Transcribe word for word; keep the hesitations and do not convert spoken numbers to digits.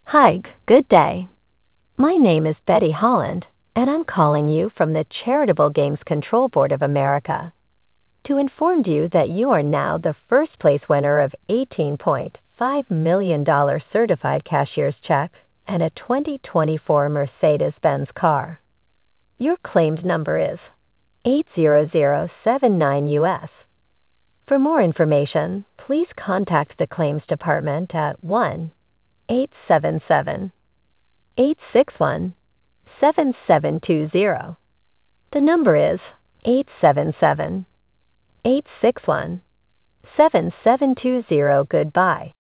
Hi, g- good day. My name is Betty Holland, and I'm calling you from the Charitable Games Control Board of America to inform you that you are now the first place winner of eighteen point five million dollars certified cashier's check and a twenty twenty-four Mercedes-Benz car. Your claimed number is eight zero zero seven nine U S. For more information, please contact the claims department at one eight seven seven, eight six one, seven seven two zero. The number is eight seven seven, eight six one, seven seven two zero. Goodbye.